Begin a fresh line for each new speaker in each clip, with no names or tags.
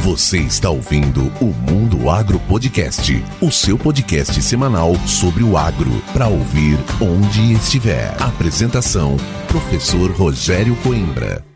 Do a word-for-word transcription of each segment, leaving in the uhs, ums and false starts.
Você está ouvindo o Mundo Agro Podcast, o seu podcast semanal sobre o agro, para ouvir onde estiver. Apresentação, professor Rogério Coimbra.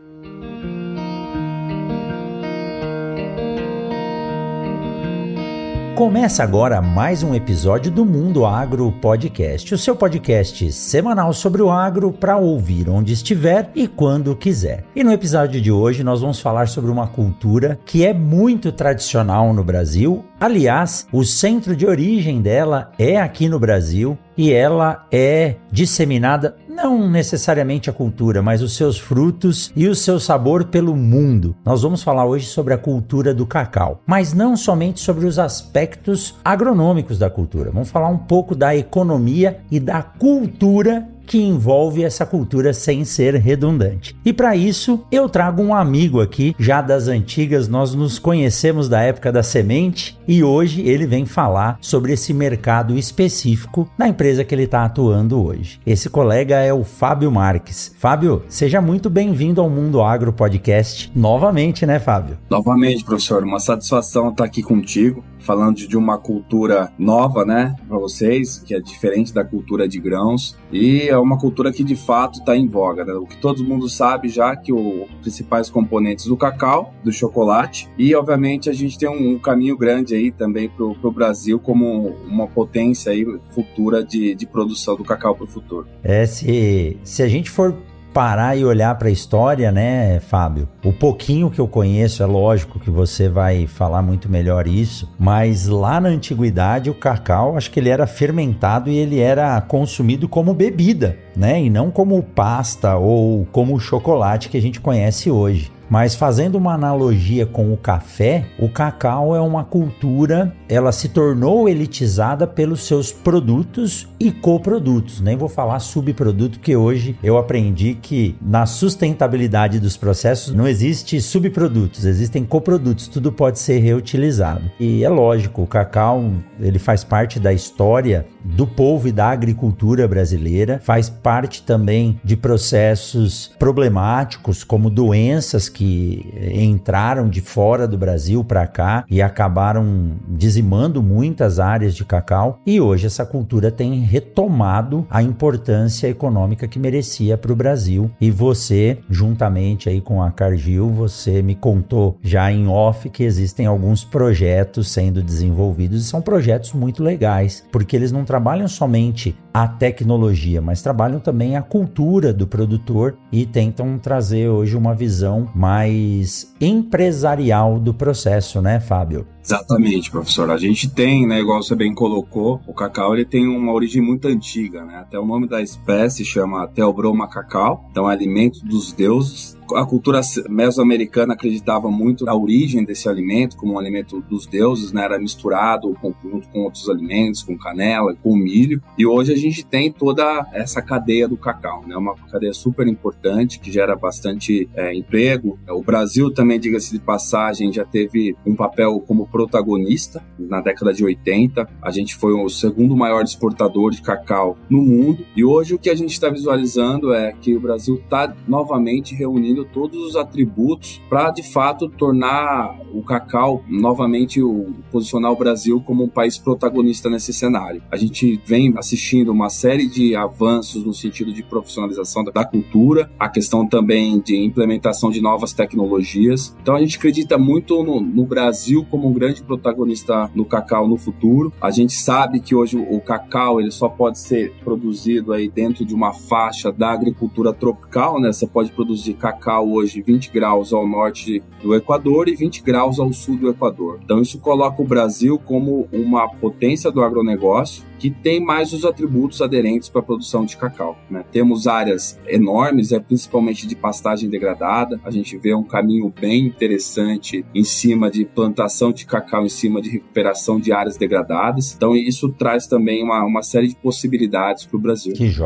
Começa agora mais um episódio do Mundo Agro Podcast, o seu podcast semanal sobre o agro para ouvir onde estiver e quando quiser. E no episódio de hoje nós vamos falar sobre uma cultura que é muito tradicional no Brasil. Aliás, o centro de origem dela é aqui no Brasil e ela é disseminada, não necessariamente a cultura, mas os seus frutos e o seu sabor pelo mundo. Nós vamos falar hoje sobre a cultura do cacau, mas não somente sobre os aspectos agronômicos da cultura. Vamos falar um pouco da economia e da cultura que envolve essa cultura sem ser redundante. E para isso, eu trago um amigo aqui, já das antigas, nós nos conhecemos da época da semente e hoje ele vem falar sobre esse mercado específico na empresa que ele está atuando hoje. Esse colega é o Fábio Marques. Fábio, seja muito bem-vindo ao Mundo Agro Podcast novamente, né, Fábio?
Novamente, professor, uma satisfação estar aqui contigo, falando de uma cultura nova, né, para vocês, que é diferente da cultura de grãos, e é uma cultura que de fato está em voga, né? O que todo mundo sabe já que os principais componentes do cacau, do chocolate, e obviamente a gente tem um, um caminho grande aí também para o Brasil como uma potência aí futura de, de produção do cacau para o futuro.
É, se, se a gente for parar e olhar para a história, né, Fábio? O pouquinho que eu conheço, é lógico que você vai falar muito melhor isso, mas lá na antiguidade o cacau, acho que ele era fermentado e ele era consumido como bebida, né? E não como pasta ou como o chocolate que a gente conhece hoje. Mas fazendo uma analogia com o café, o cacau é uma cultura, ela se tornou elitizada pelos seus produtos e coprodutos. Nem vou falar subproduto, porque hoje eu aprendi que na sustentabilidade dos processos não existe subprodutos, existem coprodutos, tudo pode ser reutilizado. E é lógico, o cacau ele faz parte da história do povo e da agricultura brasileira, faz parte também de processos problemáticos como doenças que que entraram de fora do Brasil para cá e acabaram dizimando muitas áreas de cacau, e hoje essa cultura tem retomado a importância econômica que merecia para o Brasil. E você, juntamente aí com a Cargill, você me contou já em off que existem alguns projetos sendo desenvolvidos, e são projetos muito legais, porque eles não trabalham somente a tecnologia, mas trabalham também a cultura do produtor e tentam trazer hoje uma visão mais empresarial do processo, né, Fábio?
Exatamente, professor. A gente tem, né, igual você bem colocou, o cacau ele tem uma origem muito antiga, né? Até o nome da espécie chama Theobroma cacau, então é alimento dos deuses. A cultura mesoamericana acreditava muito na origem desse alimento como um alimento dos deuses, né? Era misturado com, junto com outros alimentos, com canela, com milho. E hoje a gente tem toda essa cadeia do cacau, né? Uma cadeia super importante que gera bastante é, emprego. O Brasil também, diga-se de passagem, já teve um papel como protagonista na década de oitenta. A gente foi o segundo maior exportador de cacau no mundo. E hoje o que a gente está visualizando é que o Brasil está novamente reunindo todos os atributos para, de fato, tornar o cacau, novamente, o, posicionar o Brasil como um país protagonista nesse cenário. A gente vem assistindo uma série de avanços no sentido de profissionalização da, da cultura, a questão também de implementação de novas tecnologias. Então, a gente acredita muito no, no Brasil como um grande protagonista no cacau no futuro. A gente sabe que hoje o, o cacau ele só pode ser produzido aí dentro de uma faixa da agricultura tropical, né? Você pode produzir cacau hoje vinte graus ao norte do Equador e vinte graus ao sul do Equador. Então isso coloca o Brasil como uma potência do agronegócio que tem mais os atributos aderentes para a produção de cacau, né? Temos áreas enormes, é, principalmente de pastagem degradada. A gente vê um caminho bem interessante em cima de plantação de cacau, em cima de recuperação de áreas degradadas. Então isso traz também uma, uma série de possibilidades para o Brasil.
Que joia!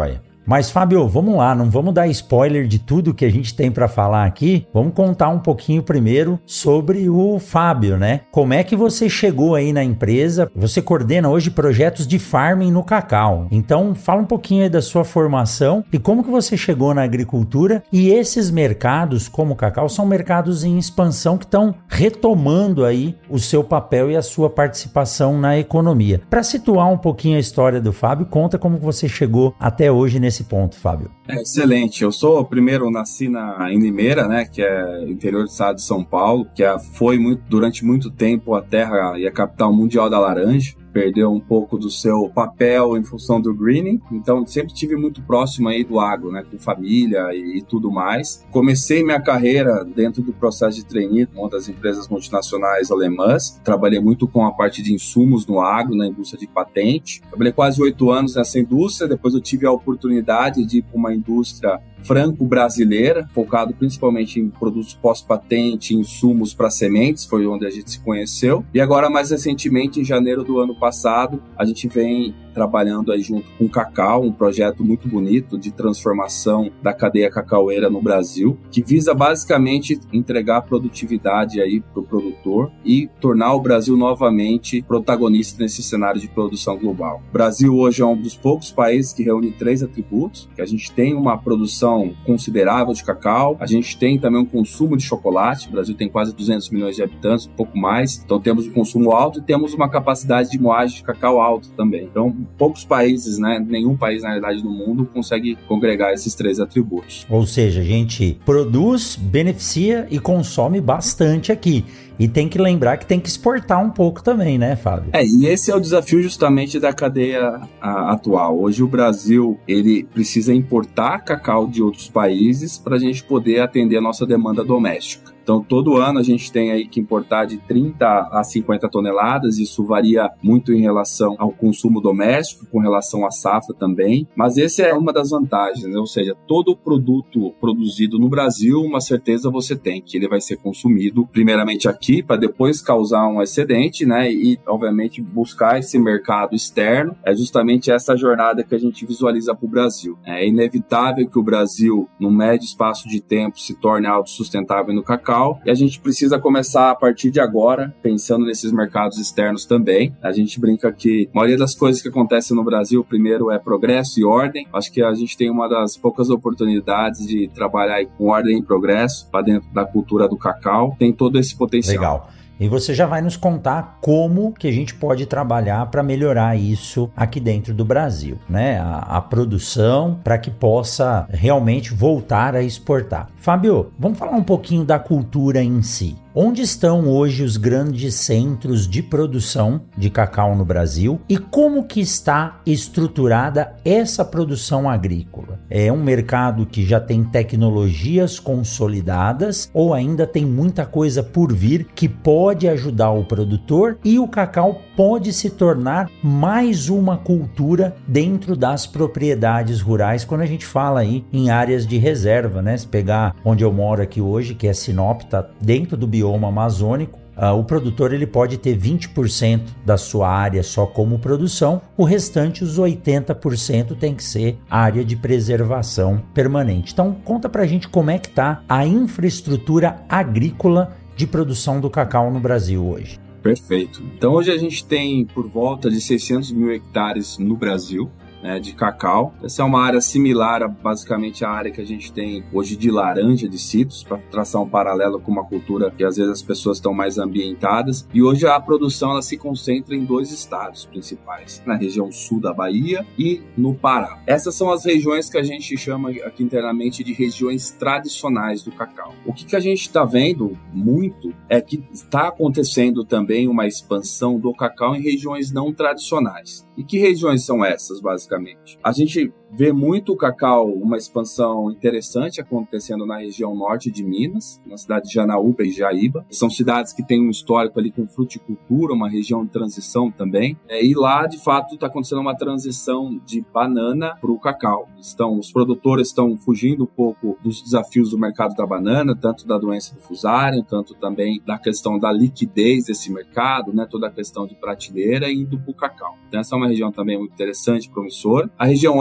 Mas, Fábio, vamos lá, não vamos dar spoiler de tudo que a gente tem para falar aqui. Vamos contar um pouquinho primeiro sobre o Fábio, né? Como é que você chegou aí na empresa? Você coordena hoje projetos de farming no cacau. Então, fala um pouquinho aí da sua formação e como que você chegou na agricultura. E esses mercados, como o cacau, são mercados em expansão que estão retomando aí o seu papel e a sua participação na economia. Para situar um pouquinho a história do Fábio, conta como você chegou até hoje nesse ponto, Fábio.
É, excelente. Eu sou, primeiro, nasci na, em Limeira, né, que é interior do estado de São Paulo, que é, foi muito, durante muito tempo a terra e a capital mundial da laranja. Perdeu um pouco do seu papel em função do greening, então sempre tive muito próximo aí do agro, né, com família e, e tudo mais. Comecei minha carreira dentro do processo de trainee, uma das empresas multinacionais alemãs. Trabalhei muito com a parte de insumos no agro, na indústria de patente. Trabalhei quase oito anos nessa indústria, depois eu tive a oportunidade de ir para uma indústria franco-brasileira, focado principalmente em produtos pós-patente, insumos para sementes, foi onde a gente se conheceu. E agora, mais recentemente, em janeiro do ano passado, a gente vem trabalhando aí junto com o Cacau, um projeto muito bonito de transformação da cadeia cacaueira no Brasil, que visa basicamente entregar produtividade aí para o produtor e tornar o Brasil novamente protagonista nesse cenário de produção global. O Brasil hoje é um dos poucos países que reúne três atributos, que a gente tem uma produção considerável de cacau, a gente tem também um consumo de chocolate, o Brasil tem quase duzentos milhões de habitantes, um pouco mais, então temos um consumo alto e temos uma capacidade de moagem de cacau alta também. Então, poucos países, né, nenhum país na realidade no mundo consegue congregar esses três atributos.
Ou seja, a gente produz, beneficia e consome bastante aqui. E tem que lembrar que tem que exportar um pouco também, né, Fábio?
É, e esse é o desafio justamente da cadeia a, atual. Hoje o Brasil, ele precisa importar cacau de outros países para a gente poder atender a nossa demanda doméstica. Então, todo ano a gente tem aí que importar de trinta a cinquenta toneladas, isso varia muito em relação ao consumo doméstico, com relação à safra também, mas essa é uma das vantagens, né? Ou seja, todo produto produzido no Brasil, uma certeza você tem, que ele vai ser consumido primeiramente aqui, para depois causar um excedente, né? E, obviamente, buscar esse mercado externo, é justamente essa jornada que a gente visualiza para o Brasil. É inevitável que o Brasil, num médio espaço de tempo, se torne autossustentável no cacau, e a gente precisa começar a partir de agora, pensando nesses mercados externos também. A gente brinca que a maioria das coisas que acontecem no Brasil, primeiro é progresso e ordem. Acho que a gente tem uma das poucas oportunidades de trabalhar aí com ordem e progresso para dentro da cultura do cacau. Tem todo esse potencial.
Legal. E você já vai nos contar como que a gente pode trabalhar para melhorar isso aqui dentro do Brasil, né? A, a produção, para que possa realmente voltar a exportar. Fábio, vamos falar um pouquinho da cultura em si. Onde estão hoje os grandes centros de produção de cacau no Brasil e como que está estruturada essa produção agrícola? É um mercado que já tem tecnologias consolidadas ou ainda tem muita coisa por vir que pode ajudar o produtor e o cacau pode se tornar mais uma cultura dentro das propriedades rurais quando a gente fala aí em áreas de reserva, né? Se pegar onde eu moro aqui hoje, que é Sinop, tá dentro do bioma amazônico, uh, o produtor ele pode ter vinte por cento da sua área só como produção, o restante, os oitenta por cento, tem que ser área de preservação permanente. Então conta pra gente como é que tá a infraestrutura agrícola de produção do cacau no Brasil hoje.
Perfeito. Então hoje a gente tem por volta de seiscentos mil hectares no Brasil, né, de cacau. Essa é uma área similar a basicamente a área que a gente tem hoje de laranja de citros, para traçar um paralelo com uma cultura que às vezes as pessoas estão mais ambientadas. E hoje a produção ela se concentra em dois estados principais, na região sul da Bahia e no Pará. Essas são as regiões que a gente chama aqui internamente de regiões tradicionais do cacau. O que, que a gente está vendo muito é que está acontecendo também uma expansão do cacau em regiões não tradicionais. E que regiões são essas, basicamente? A gente vê muito o cacau, uma expansão interessante acontecendo na região norte de Minas, na cidade de Janaúba e Jaíba. São cidades que têm um histórico ali com fruticultura, uma região de transição também. É, e lá, de fato, está acontecendo uma transição de banana para o cacau. Estão, os produtores estão fugindo um pouco dos desafios do mercado da banana, tanto da doença do fusário, tanto também da questão da liquidez desse mercado, né, toda a questão de prateleira, indo para o cacau. Então, essa é uma região também muito interessante, promissora. A região oeste da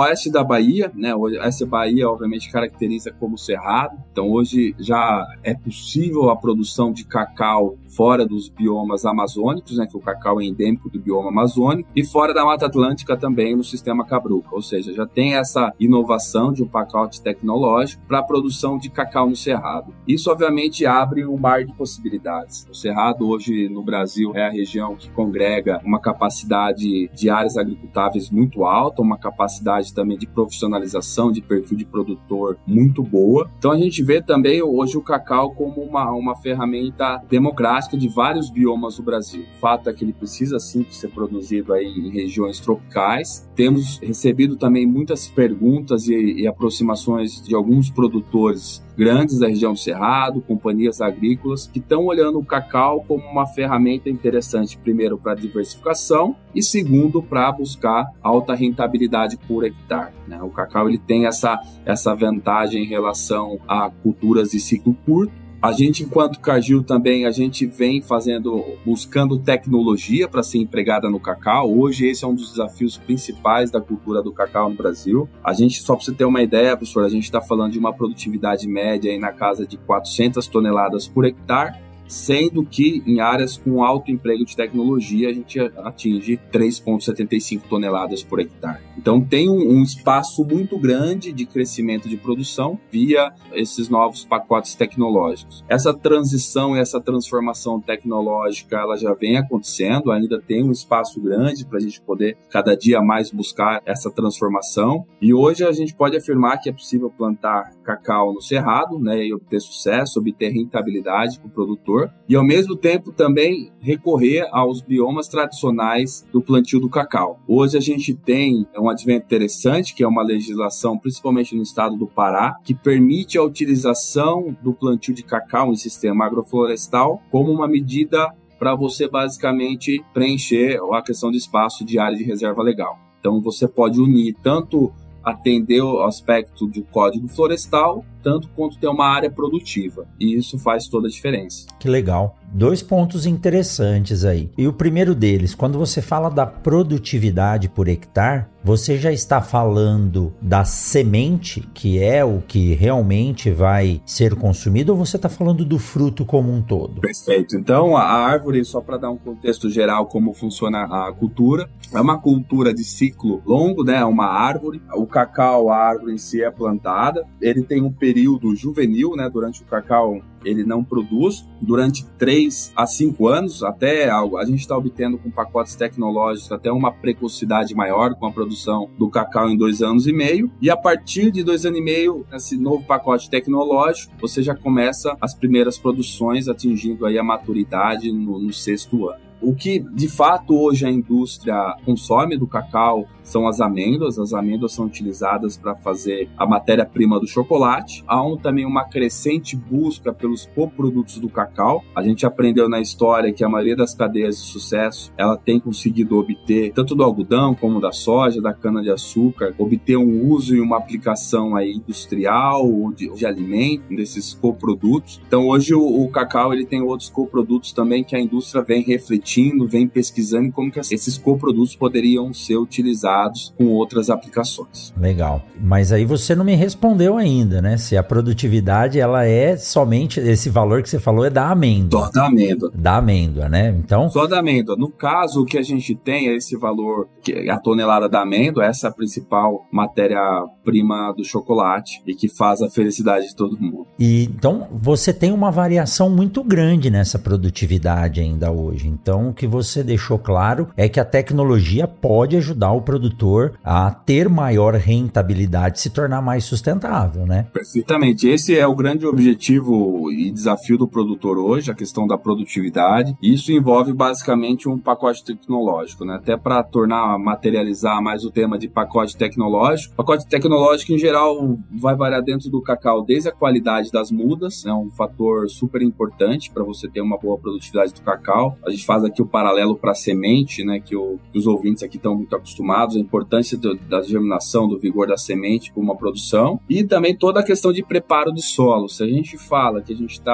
da Bahia, né? Essa Bahia, obviamente, caracteriza como cerrado. Então, hoje já é possível a produção de cacau fora dos biomas amazônicos, né? Que o cacau é endêmico do bioma amazônico, e fora da Mata Atlântica também no sistema Cabruca. Ou seja, já tem essa inovação de um pacote tecnológico para a produção de cacau no cerrado. Isso, obviamente, abre um mar de possibilidades. O cerrado, hoje, no Brasil, é a região que congrega uma capacidade de áreas agricultáveis muito alta, uma capacidade também de profissionalização, de perfil de produtor muito boa. Então, a gente vê também hoje o cacau como uma, uma ferramenta democrática de vários biomas do Brasil. O fato é que ele precisa, sim, ser produzido aí em regiões tropicais. Temos recebido também muitas perguntas e, e aproximações de alguns produtores grandes da região do Cerrado, companhias agrícolas, que estão olhando o cacau como uma ferramenta interessante, primeiro, para diversificação e, segundo, para buscar alta rentabilidade por hectare, né? O cacau ele tem essa, essa vantagem em relação a culturas de ciclo curto. A gente, enquanto Cargill, também, a gente vem fazendo, buscando tecnologia para ser empregada no cacau. Hoje, esse é um dos desafios principais da cultura do cacau no Brasil. A gente, só para você ter uma ideia, professor, a gente está falando de uma produtividade média aí na casa de quatrocentas toneladas por hectare, sendo que em áreas com alto emprego de tecnologia a gente atinge três vírgula setenta e cinco toneladas por hectare. Então tem um, um espaço muito grande de crescimento de produção via esses novos pacotes tecnológicos. Essa transição e essa transformação tecnológica ela já vem acontecendo, ainda tem um espaço grande para a gente poder cada dia mais buscar essa transformação, e hoje a gente pode afirmar que é possível plantar cacau no cerrado, né, e obter sucesso, obter rentabilidade para o produtor, e ao mesmo tempo também recorrer aos biomas tradicionais do plantio do cacau. Hoje a gente tem um advento interessante, que é uma legislação, principalmente no estado do Pará, que permite a utilização do plantio de cacau em sistema agroflorestal como uma medida para você basicamente preencher a questão de espaço de área de reserva legal. Então você pode unir tanto atender o aspecto do Código Florestal, tanto quanto ter uma área produtiva. E isso faz toda a diferença.
Que legal. Dois pontos interessantes aí. E o primeiro deles, quando você fala da produtividade por hectare, você já está falando da semente, que é o que realmente vai ser consumido, ou você está falando do fruto como um todo?
Perfeito. Então, a árvore, só para dar um contexto geral como funciona a cultura, é uma cultura de ciclo longo, né? É uma árvore. O cacau, a árvore em si é plantada. Ele tem um período juvenil, né? Durante o cacau, ele não produz. Durante três a cinco anos, até a gente está obtendo com pacotes tecnológicos até uma precocidade maior com a produção do cacau em dois anos e meio. E a partir de dois anos e meio, esse novo pacote tecnológico, você já começa as primeiras produções atingindo aí a maturidade no, no sexto ano. O que, de fato, hoje a indústria consome do cacau são as amêndoas. As amêndoas são utilizadas para fazer a matéria-prima do chocolate. Há um, também uma crescente busca pelos coprodutos do cacau. A gente aprendeu na história que a maioria das cadeias de sucesso, ela tem conseguido obter, tanto do algodão como da soja, da cana-de-açúcar, obter um uso e uma aplicação aí industrial ou de, de alimento desses coprodutos. Então, hoje, o, o cacau ele tem outros coprodutos também que a indústria vem refletindo, vem pesquisando como que esses coprodutos poderiam ser utilizados com outras aplicações.
Legal. Mas aí você não me respondeu ainda, né? Se a produtividade, ela é somente, esse valor que você falou é da amêndoa.
Só da amêndoa.
Da amêndoa, né? Então...
Só da amêndoa. No caso, o que a gente tem é esse valor, que é a tonelada da amêndoa, essa é a principal matéria-prima do chocolate e que faz a felicidade de todo mundo.
E, então, você tem uma variação muito grande nessa produtividade ainda hoje. Então, o que você deixou claro é que a tecnologia pode ajudar o produtor a ter maior rentabilidade, se tornar mais sustentável, né?
Perfeitamente. Esse é o grande objetivo e desafio do produtor hoje, a questão da produtividade. Isso envolve basicamente um pacote tecnológico, né? Até para tornar, materializar mais o tema de pacote tecnológico. O pacote tecnológico, em geral, vai variar dentro do cacau desde a qualidade das mudas, é um fator super importante para você ter uma boa produtividade do cacau. A gente faz aqui o paralelo para a semente, né? Que, o, que os ouvintes aqui estão muito acostumados, a importância do, da germinação, do vigor da semente para uma produção, e também toda a questão de preparo de solo. Se a gente fala que a gente está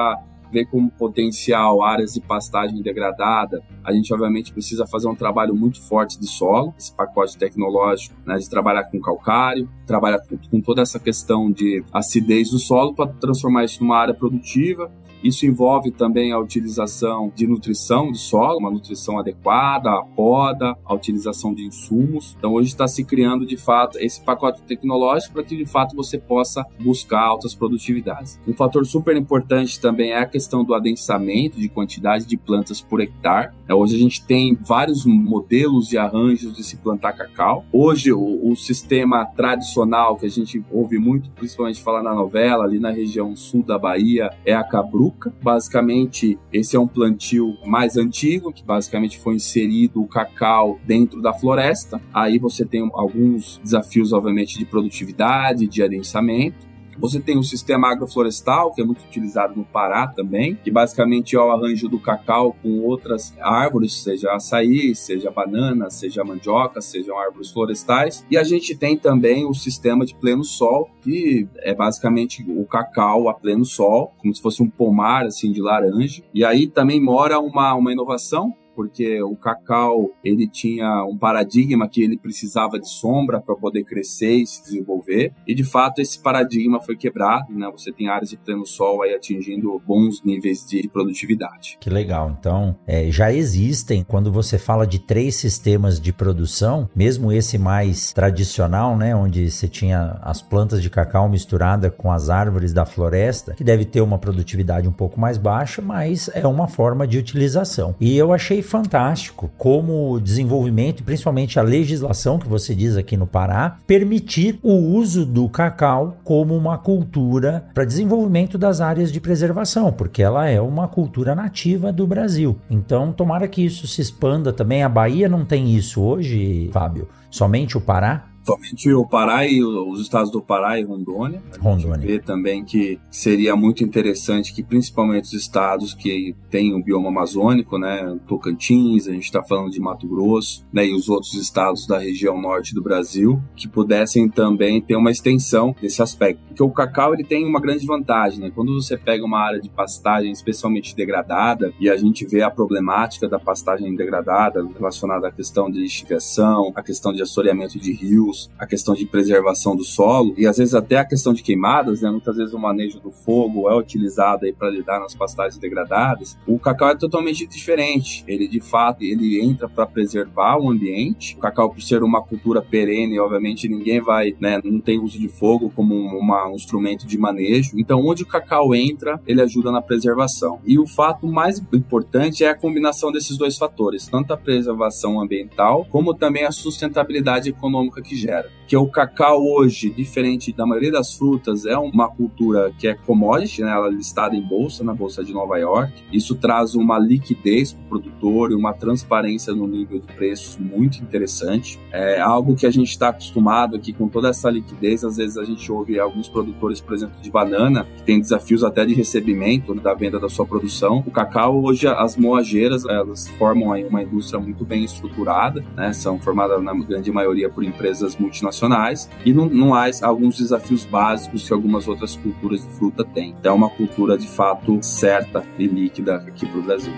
vê como potencial áreas de pastagem degradada, a gente obviamente precisa fazer um trabalho muito forte de solo, esse pacote tecnológico, né, de trabalhar com calcário, trabalhar com, com toda essa questão de acidez do solo para transformar isso numa área produtiva. Isso envolve também a utilização de nutrição do solo, uma nutrição adequada, a poda, a utilização de insumos. Então hoje está se criando de fato esse pacote tecnológico para que de fato você possa buscar altas produtividades. Um fator super importante também é a questão do adensamento de quantidade de plantas por hectare. Hoje a gente tem vários modelos e arranjos de se plantar cacau. Hoje o, o sistema tradicional que a gente ouve muito, principalmente falar na novela, ali na região sul da Bahia, é a cabruca. Basicamente, esse é um plantio mais antigo, que basicamente foi inserido o cacau dentro da floresta. Aí você tem alguns desafios, obviamente, de produtividade, de adensamento. Você tem o sistema agroflorestal, que é muito utilizado no Pará também, que basicamente é o arranjo do cacau com outras árvores, seja açaí, seja banana, seja mandioca, sejam árvores florestais. E a gente tem também o sistema de pleno sol, que é basicamente o cacau a pleno sol, como se fosse um pomar assim, de laranja. E aí também mora uma, uma inovação, porque o cacau ele tinha um paradigma que ele precisava de sombra para poder crescer e se desenvolver, e de fato esse paradigma foi quebrado, né? Você tem áreas de pleno sol aí atingindo bons níveis de produtividade.
Que legal, então é, já existem, quando você fala de três sistemas de produção, mesmo esse mais tradicional, né, onde você tinha as plantas de cacau misturada com as árvores da floresta, que deve ter uma produtividade um pouco mais baixa, mas é uma forma de utilização. E eu achei fantástico como o desenvolvimento e principalmente a legislação que você diz aqui no Pará permitir o uso do cacau como uma cultura para desenvolvimento das áreas de preservação, porque ela é uma cultura nativa do Brasil. Então, tomara que isso se expanda também. A Bahia não tem isso hoje, Fábio? Somente o Pará?
Somente o Pará e os estados do Pará e Rondônia. A
Rondônia.
gente vê também que seria muito interessante que principalmente os estados que têm o bioma amazônico, né, Tocantins, a gente está falando de Mato Grosso, né, e os outros estados da região norte do Brasil, que pudessem também ter uma extensão desse aspecto. Porque o cacau ele tem uma grande vantagem, né? Quando você pega uma área de pastagem especialmente degradada, e a gente vê a problemática da pastagem degradada relacionada à questão de lixiviação, a questão de assoreamento de rios, a questão de preservação do solo e às vezes até a questão de queimadas, né? Muitas vezes o manejo do fogo é utilizado aí para lidar nas pastagens degradadas. O cacau é totalmente diferente. Ele de fato ele entra para preservar o ambiente. O cacau, por ser uma cultura perene, obviamente ninguém vai, né? Não tem uso de fogo como uma, um instrumento de manejo. Então, onde o cacau entra, ele ajuda na preservação. E o fato mais importante é a combinação desses dois fatores, tanto a preservação ambiental como também a sustentabilidade econômica que gera. Que o cacau hoje, diferente da maioria das frutas, é uma cultura que é commodity, né? Ela é listada em bolsa, na Bolsa de Nova York. Isso traz uma liquidez para o produtor e uma transparência no nível de preços muito interessante. É algo que a gente está acostumado aqui com toda essa liquidez. Às vezes a gente ouve alguns produtores, por exemplo, de banana, que tem desafios até de recebimento da venda da sua produção. O cacau, hoje, as moageiras, elas formam aí uma indústria muito bem estruturada, né? São formadas na grande maioria por empresas multinacionais e não, não há alguns desafios básicos que algumas outras culturas de fruta têm. Então é uma cultura de fato certa e líquida aqui para o Brasil.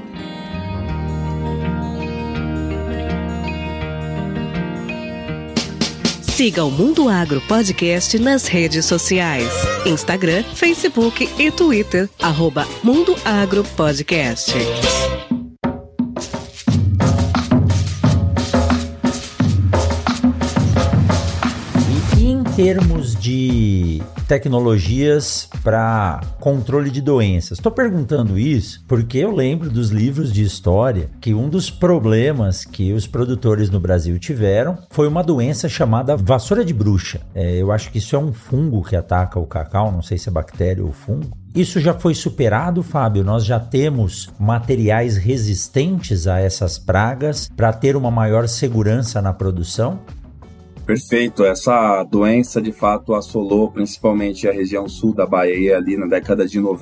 Siga o Mundo Agro Podcast nas redes sociais. Instagram, Facebook e Twitter, arroba Mundo Agro Podcast.
Em termos de tecnologias para controle de doenças. Estou perguntando isso porque eu lembro dos livros de história que um dos problemas que os produtores no Brasil tiveram foi uma doença chamada vassoura de bruxa. É, eu acho que isso é um fungo que ataca o cacau, não sei se é bactéria ou fungo. Isso já foi superado, Fábio? Nós já temos materiais resistentes a essas pragas para ter uma maior segurança na produção?
Perfeito, essa doença de fato assolou principalmente a região sul da Bahia ali na década de noventa.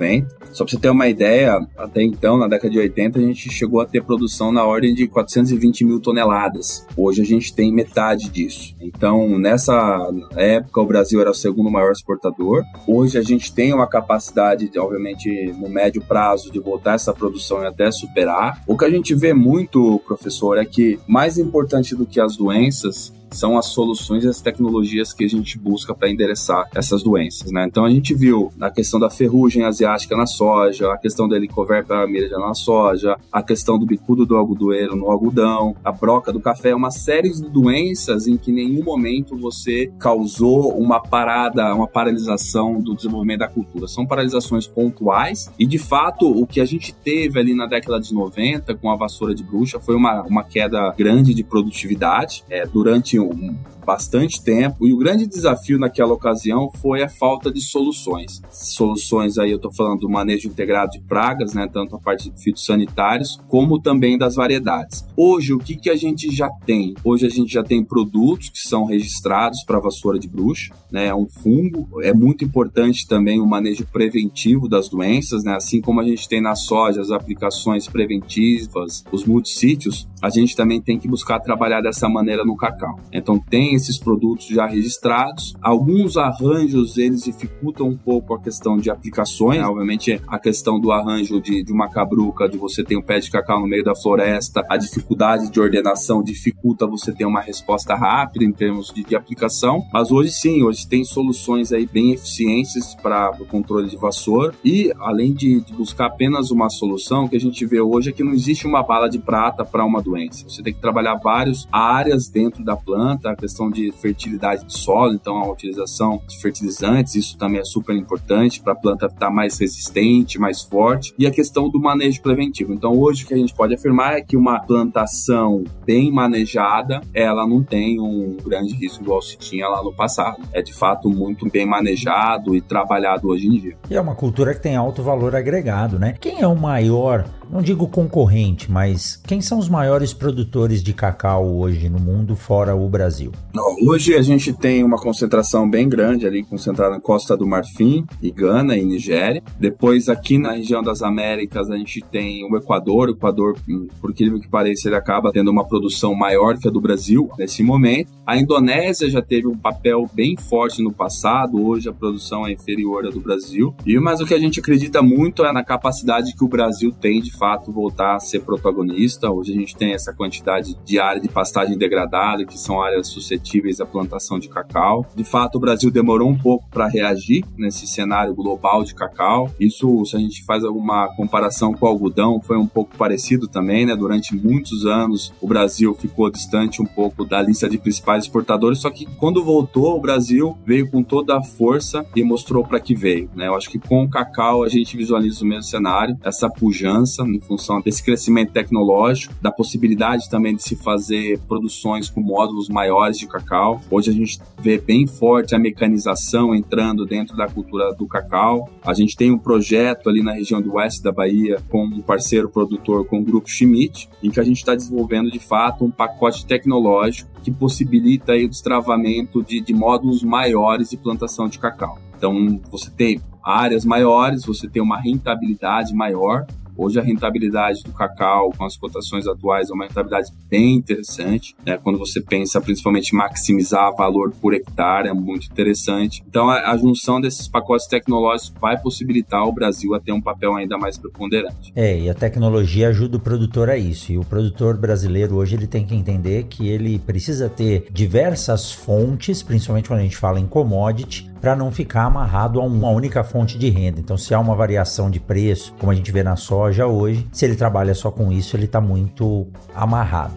Só para você ter uma ideia, até então, na década de oitenta, a gente chegou a ter produção na ordem de quatrocentos e vinte mil toneladas. Hoje a gente tem metade disso. Então, nessa época, o Brasil era o segundo maior exportador. Hoje a gente tem uma capacidade, de, obviamente, no médio prazo, de voltar essa produção e até superar. O que a gente vê muito, professor, é que mais importante do que as doenças são as soluções e as tecnologias que a gente busca para endereçar essas doenças, né? Então a gente viu a questão da ferrugem asiática na soja, a questão da Helicoverpa mireja na soja, a questão do bicudo do algodoeiro no algodão, a broca do café, uma série de doenças em que em nenhum momento você causou uma parada, uma paralisação do desenvolvimento da cultura. São paralisações pontuais e, de fato, o que a gente teve ali na década de noventa com a vassoura de bruxa foi uma, uma queda grande de produtividade é, durante um bastante tempo, e o grande desafio naquela ocasião foi a falta de soluções. Soluções aí eu estou falando do manejo integrado de pragas, né, tanto a parte de fitossanitários, como também das variedades. Hoje, o que, que a gente já tem? Hoje a gente já tem produtos que são registrados para vassoura de bruxa, né, é um fungo, é muito importante também o manejo preventivo das doenças, né, assim como a gente tem na soja as aplicações preventivas, os multissítios, a gente também tem que buscar trabalhar dessa maneira no cacau. Então tem esses produtos já registrados. Alguns arranjos, eles dificultam um pouco a questão de aplicações, né? Obviamente a questão do arranjo de, de uma cabruca, de você ter um pé de cacau no meio da floresta, a dificuldade de ordenação dificulta você ter uma resposta rápida em termos de, de aplicação, mas hoje sim, hoje tem soluções aí bem eficientes para o controle de vassoura, e além de, de buscar apenas uma solução, o que a gente vê hoje é que não existe uma bala de prata para uma doença. Você tem que trabalhar várias áreas dentro da planta, a questão de fertilidade do solo, então a utilização de fertilizantes, isso também é super importante para a planta estar mais resistente, mais forte, e a questão do manejo preventivo. Então hoje o que a gente pode afirmar é que uma plantação bem manejada, ela não tem um grande risco igual se tinha lá no passado. É de fato muito bem manejado e trabalhado hoje em dia.
E é uma cultura que tem alto valor agregado, né? Quem é o maior, não digo concorrente, mas quem são os maiores produtores de cacau hoje no mundo, fora o Brasil?
Hoje a gente tem uma concentração bem grande ali, concentrada na Costa do Marfim, e Gana e Nigéria. Depois aqui na região das Américas a gente tem o Equador. O Equador, por incrível que pareça, ele acaba tendo uma produção maior que a do Brasil nesse momento. A Indonésia já teve um papel bem forte no passado, hoje a produção é inferior à do Brasil. E, mas o que a gente acredita muito é na capacidade que o Brasil tem de fato voltar a ser protagonista. Hoje a gente tem essa quantidade de área de pastagem degradada, que são áreas suscetíveis à plantação de cacau. De fato, o Brasil demorou um pouco para reagir nesse cenário global de cacau. Isso, se a gente faz alguma comparação com o algodão, foi um pouco parecido também, né? Durante muitos anos, o Brasil ficou distante um pouco da lista de principais exportadores, só que quando voltou, o Brasil veio com toda a força e mostrou para que veio, né? Eu acho que com o cacau a gente visualiza o mesmo cenário, essa pujança em função desse crescimento tecnológico, da possibilidade também de se fazer produções com módulos maiores de cacau. Hoje a gente vê bem forte a mecanização entrando dentro da cultura do cacau. A gente tem um projeto ali na região do oeste da Bahia com um parceiro produtor, com o Grupo Schmidt, em que a gente está desenvolvendo de fato um pacote tecnológico que possibilita aí o destravamento de, de módulos maiores de plantação de cacau. Então você tem áreas maiores, você tem uma rentabilidade maior. Hoje a rentabilidade do cacau com as cotações atuais é uma rentabilidade bem interessante, né? Quando você pensa principalmente em maximizar valor por hectare, é muito interessante. Então a, a junção desses pacotes tecnológicos vai possibilitar o Brasil a ter um papel ainda mais preponderante.
É, e a tecnologia ajuda o produtor a isso. E o produtor brasileiro hoje ele tem que entender que ele precisa ter diversas fontes, principalmente quando a gente fala em commodity, para não ficar amarrado a uma única fonte de renda. Então, se há uma variação de preço, como a gente vê na soja hoje, se ele trabalha só com isso, ele está muito amarrado.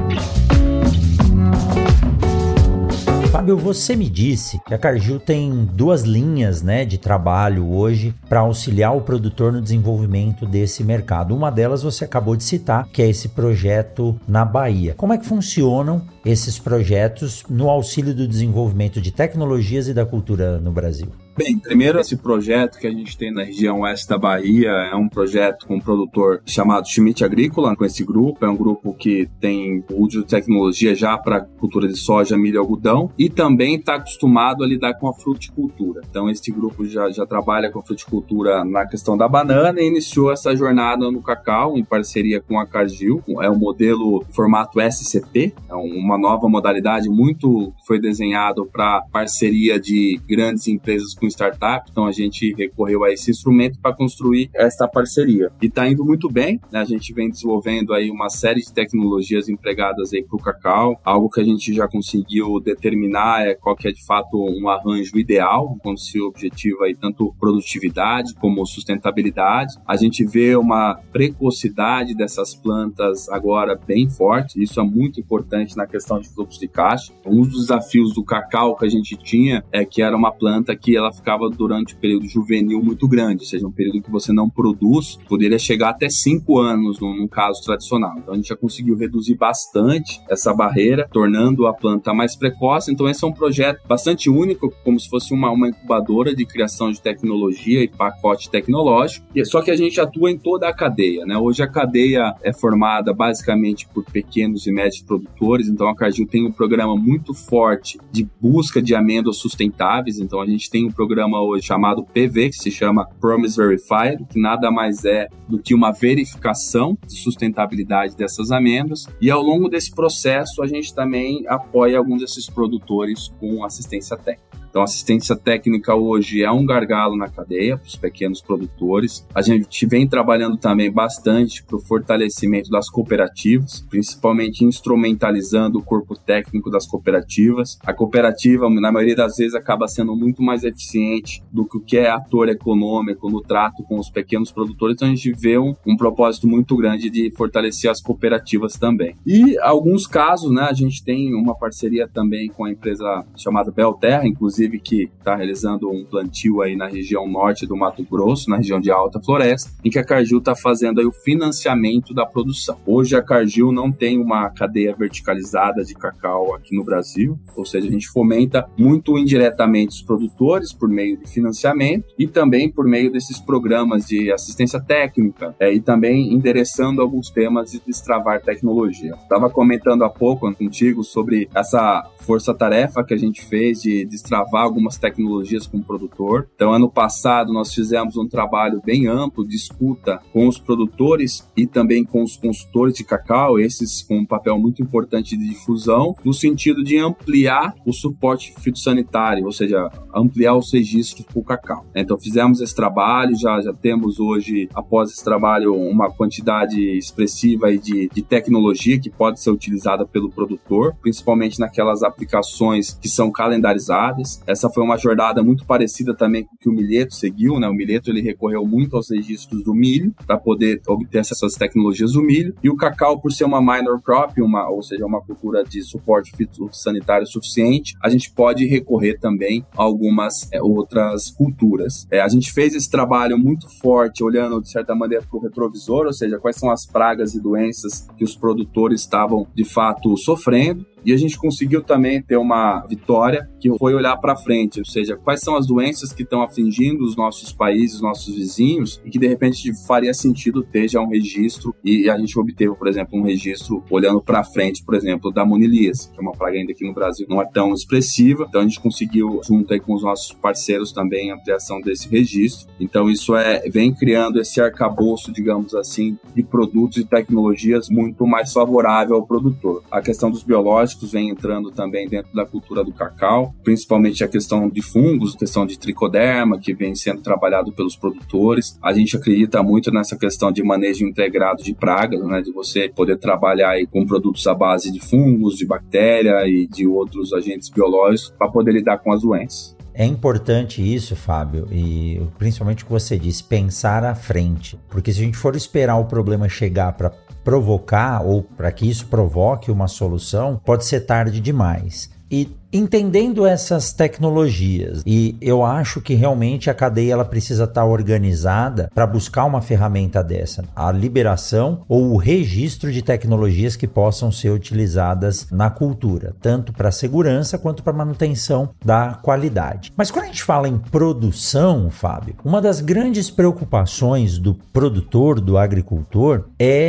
Fábio, você me disse que a Cargill tem duas linhas, né, de trabalho hoje para auxiliar o produtor no desenvolvimento desse mercado. Uma delas você acabou de citar, que é esse projeto na Bahia. Como é que funcionam esses projetos no auxílio do desenvolvimento de tecnologias e da cultura no Brasil?
Bem, primeiro esse projeto que a gente tem na região oeste da Bahia é um projeto com um produtor chamado Schmidt Agrícola, com esse grupo. É um grupo que tem uso de tecnologia já para cultura de soja, milho e algodão e também está acostumado a lidar com a fruticultura. Então esse grupo já, já trabalha com a fruticultura na questão da banana e iniciou essa jornada no cacau em parceria com a Cargill. É um modelo formato S C P, é uma nova modalidade muito que foi desenhado para parceria de grandes empresas com startup, então a gente recorreu a esse instrumento para construir esta parceria. E está indo muito bem, né? A gente vem desenvolvendo aí uma série de tecnologias empregadas aí para o cacau, algo que a gente já conseguiu determinar é qual que é de fato um arranjo ideal, quando se objetiva aí tanto produtividade como sustentabilidade. A gente vê uma precocidade dessas plantas agora bem forte, isso é muito importante na questão de fluxo de caixa. Um dos desafios do cacau que a gente tinha é que era uma planta que ela ficava durante um período juvenil muito grande, ou seja, um período que você não produz, poderia chegar até cinco anos num, num caso tradicional. Então a gente já conseguiu reduzir bastante essa barreira, tornando a planta mais precoce. Então esse é um projeto bastante único, como se fosse uma, uma incubadora de criação de tecnologia e pacote tecnológico, só que a gente atua em toda a cadeia, né? Hoje a cadeia é formada basicamente por pequenos e médios produtores, então a Cargill tem um programa muito forte de busca de amêndoas sustentáveis, então a gente tem um programa hoje chamado P V, que se chama Promise Verified, que nada mais é do que uma verificação de sustentabilidade dessas amêndoas, e ao longo desse processo a gente também apoia alguns desses produtores com assistência técnica. Então, assistência técnica hoje é um gargalo na cadeia para os pequenos produtores. A gente vem trabalhando também bastante para o fortalecimento das cooperativas, principalmente instrumentalizando o corpo técnico das cooperativas. A cooperativa, na maioria das vezes, acaba sendo muito mais eficiente do que o que é ator econômico no trato com os pequenos produtores. Então, a gente vê um, um propósito muito grande de fortalecer as cooperativas também. E, alguns casos, né, a gente tem uma parceria também com a empresa chamada Belterra, inclusive, que está realizando um plantio aí na região norte do Mato Grosso, na região de Alta Floresta, em que a Cargill está fazendo aí o financiamento da produção. Hoje a Cargill não tem uma cadeia verticalizada de cacau aqui no Brasil, ou seja, a gente fomenta muito indiretamente os produtores por meio de financiamento e também por meio desses programas de assistência técnica é, e também endereçando alguns temas de destravar tecnologia. Estava comentando há pouco contigo sobre essa força-tarefa que a gente fez de destravar algumas tecnologias com o produtor. Então, ano passado, nós fizemos um trabalho bem amplo de escuta com os produtores e também com os consultores de cacau, esses com um papel muito importante de difusão, no sentido de ampliar o suporte fitossanitário, ou seja, ampliar os registros para o cacau. Então, fizemos esse trabalho, já, já temos hoje, após esse trabalho, uma quantidade expressiva aí de, de tecnologia que pode ser utilizada pelo produtor, principalmente naquelas aplicações que são calendarizadas. Essa foi uma jornada muito parecida também com o que o Milheto seguiu, né? O Milheto ele recorreu muito aos registros do milho para poder obter essas tecnologias do milho, e o cacau, por ser uma minor crop, uma, ou seja, uma cultura de suporte fitossanitário suficiente, a gente pode recorrer também a algumas é, outras culturas. É, a gente fez esse trabalho muito forte, olhando de certa maneira para o retrovisor, ou seja, quais são as pragas e doenças que os produtores estavam de fato sofrendo. E a gente conseguiu também ter uma vitória que foi olhar para frente, ou seja, quais são as doenças que estão afligindo os nossos países, os nossos vizinhos, e que de repente faria sentido ter já um registro, e a gente obteve, por exemplo, um registro olhando para frente, por exemplo, da monilias, que é uma praga ainda aqui no Brasil não é tão expressiva. Então a gente conseguiu, junto aí com os nossos parceiros também, a ampliação desse registro. Então isso é, vem criando esse arcabouço, digamos assim, de produtos e tecnologias muito mais favorável ao produtor. A questão dos biológicos vem entrando também dentro da cultura do cacau, principalmente a questão de fungos, a questão de tricoderma, que vem sendo trabalhado pelos produtores. A gente acredita muito nessa questão de manejo integrado de pragas, né, de você poder trabalhar aí com produtos à base de fungos, de bactéria e de outros agentes biológicos para poder lidar com as doenças.
É importante isso, Fábio, e principalmente o que você disse, pensar à frente, porque se a gente for esperar o problema chegar para provocar ou para que isso provoque uma solução, pode ser tarde demais. E entendendo essas tecnologias, e eu acho que realmente a cadeia ela precisa estar organizada para buscar uma ferramenta dessa, a liberação ou o registro de tecnologias que possam ser utilizadas na cultura, tanto para segurança quanto para manutenção da qualidade. Mas quando a gente fala em produção, Fábio, uma das grandes preocupações do produtor, do agricultor,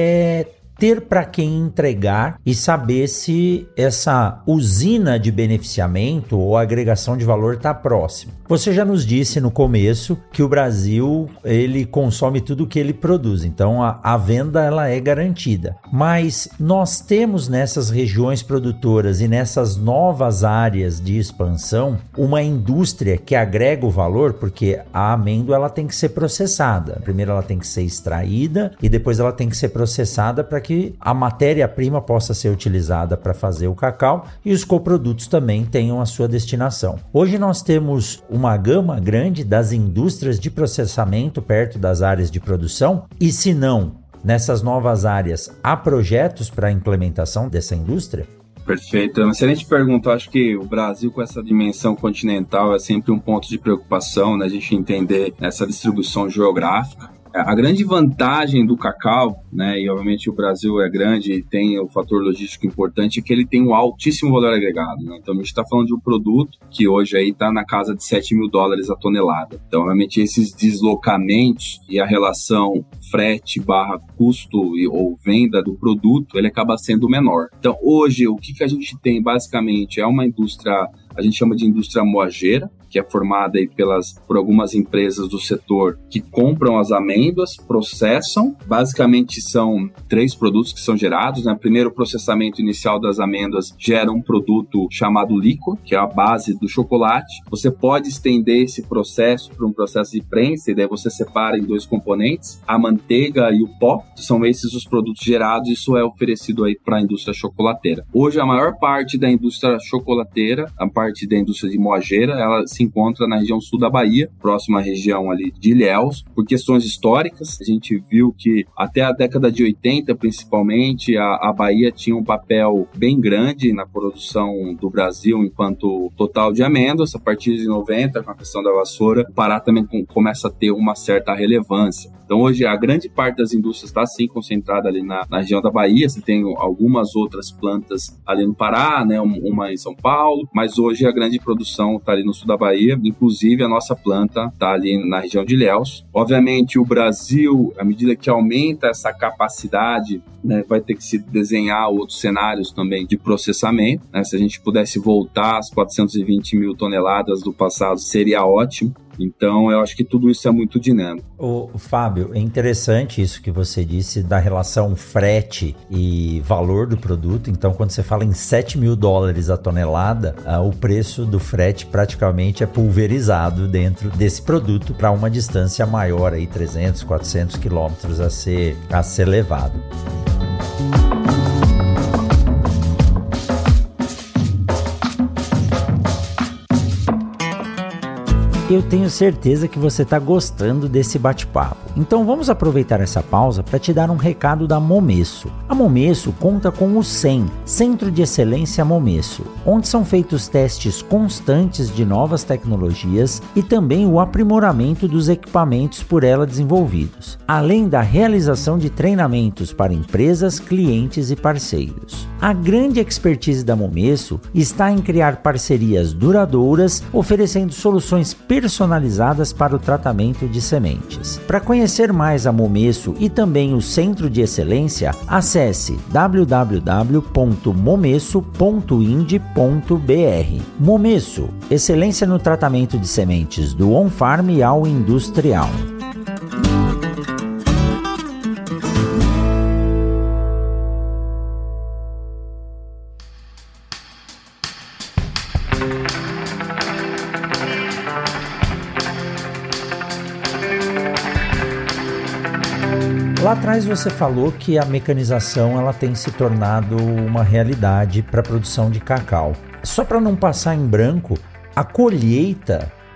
é ter para quem entregar e saber se essa usina de beneficiamento ou agregação de valor está próxima. Você já nos disse no começo que o Brasil ele consome tudo o que ele produz, então a, a venda ela é garantida. Mas nós temos nessas regiões produtoras e nessas novas áreas de expansão uma indústria que agrega o valor, porque a amêndoa ela tem que ser processada. Primeiro ela tem que ser extraída e depois ela tem que ser processada para que a matéria-prima possa ser utilizada para fazer o cacau e os coprodutos também tenham a sua destinação. Hoje nós temos uma gama grande das indústrias de processamento perto das áreas de produção e, se não, nessas novas áreas, há projetos para a implementação dessa indústria?
Perfeito. É uma excelente pergunta. Eu acho que o Brasil, com essa dimensão continental, é sempre um ponto de preocupação, né? A gente entender essa distribuição geográfica. A grande vantagem do cacau, né, e obviamente o Brasil é grande e tem o fator logístico importante, é que ele tem um altíssimo valor agregado, né? Então a gente está falando de um produto que hoje aí está na casa de sete mil dólares a tonelada. Então obviamente esses deslocamentos e a relação frete barra custo e, ou venda do produto, ele acaba sendo menor. Então hoje o que, que a gente tem basicamente é uma indústria, a gente chama de indústria moageira, que é formada aí pelas, por algumas empresas do setor que compram as amêndoas, processam. Basicamente são três produtos que são gerados, né? Primeiro, o processamento inicial das amêndoas gera um produto chamado líquor, que é a base do chocolate. Você pode estender esse processo para um processo de prensa, e daí você separa em dois componentes, a manteiga e o pó. São esses os produtos gerados, isso é oferecido aí para a indústria chocolateira. Hoje, a maior parte da indústria chocolateira, a parte da indústria de moageira, ela se encontra na região sul da Bahia, próxima à região ali de Ilhéus, por questões históricas. A gente viu que até a década de oitenta, principalmente, a, a Bahia tinha um papel bem grande na produção do Brasil enquanto total de amêndoas. A partir de noventa, com a questão da vassoura, o Pará também com, começa a ter uma certa relevância. Então hoje a grande parte das indústrias está sim concentrada ali na, na região da Bahia. Você tem algumas outras plantas ali no Pará, né, uma em São Paulo, mas hoje a grande produção está ali no sul da Bahia, inclusive a nossa planta está ali na região de Ilhéus. Obviamente o Brasil, à medida que aumenta essa capacidade, né, vai ter que se desenhar outros cenários também de processamento, né? Se a gente pudesse voltar às quatrocentas e vinte mil toneladas do passado, seria ótimo. Então, eu acho que tudo isso é muito dinâmico.
O, o Fábio, é interessante isso que você disse da relação frete e valor do produto. Então, quando você fala em sete mil dólares a tonelada, ah, o preço do frete praticamente é pulverizado dentro desse produto para uma distância maior, aí, trezentos, quatrocentos quilômetros a ser, a ser levado. Eu tenho certeza que você está gostando desse bate-papo. Então vamos aproveitar essa pausa para te dar um recado da Momesso. A Momesso conta com o C E M, Centro de Excelência Momesso, onde são feitos testes constantes de novas tecnologias e também o aprimoramento dos equipamentos por ela desenvolvidos, além da realização de treinamentos para empresas, clientes e parceiros. A grande expertise da Momesso está em criar parcerias duradouras, oferecendo soluções personalizadas para o tratamento de sementes. Para conhecer mais a Momesso e também o Centro de Excelência, acesse w w w ponto momesso ponto ind ponto b r. Momesso, excelência no tratamento de sementes do on-farm ao industrial. Lá atrás você falou que a mecanização ela tem se tornado uma realidade para a produção de cacau. Só para não passar em branco, a colheita